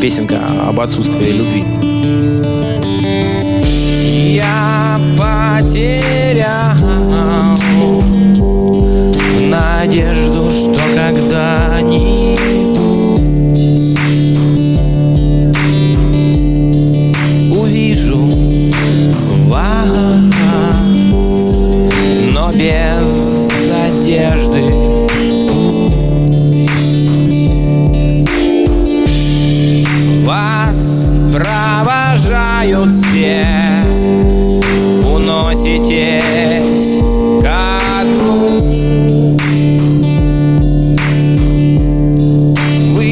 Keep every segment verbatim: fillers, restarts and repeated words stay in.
песенка об отсутствии любви. Я потерял надежду, что когда-нибудь увижу вас, но без надежды. Вас провожают все, уноситесь ко дну. Вы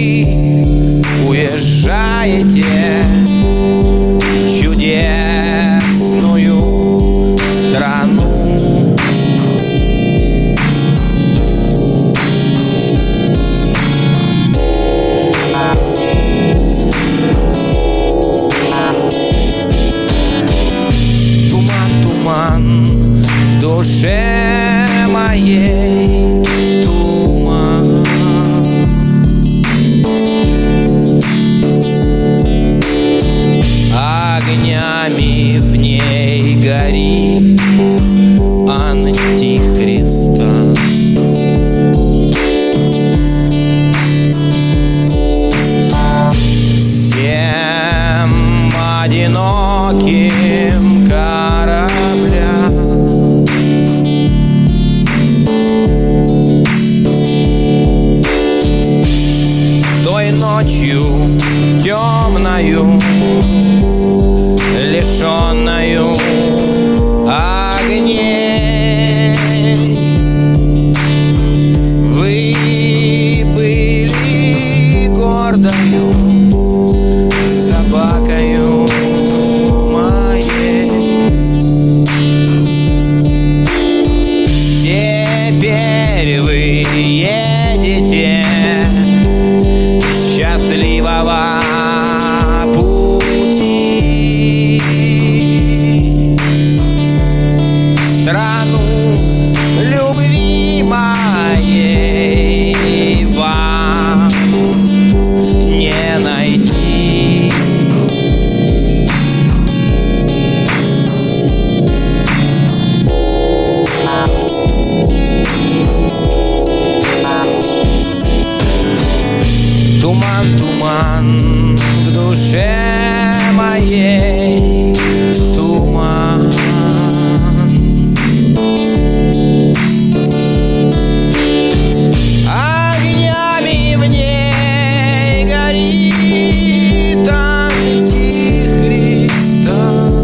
уезжаете в чудесную страну. В душе моей туман, огнями в ней горит Антихриста. Всем одиноким кораблям той ночью темною, лишенною огней, вы были гордою собакою моей. Теперь вы едете счастливого пути в страну любви моей. Вам не найти. Туман, туман в душе моей, туман. Огнями в ней горит Антихриста.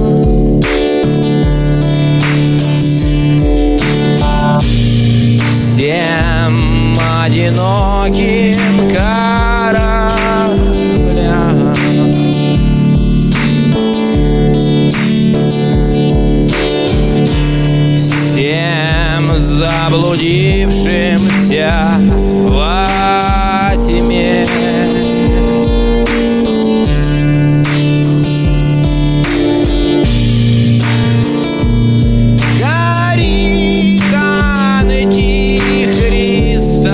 Всем одиноким кораблям всем заблудившимся во тьме. Горит Антихриста.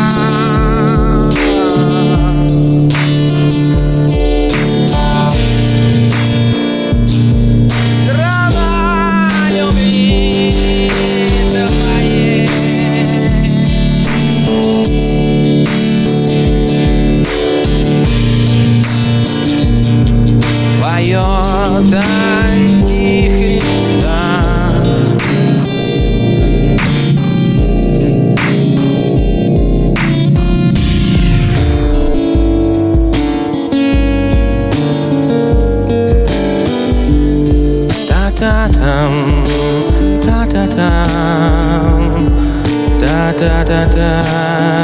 Поет Антихриста. Та-та-там, та-та-там, та-та-та-та.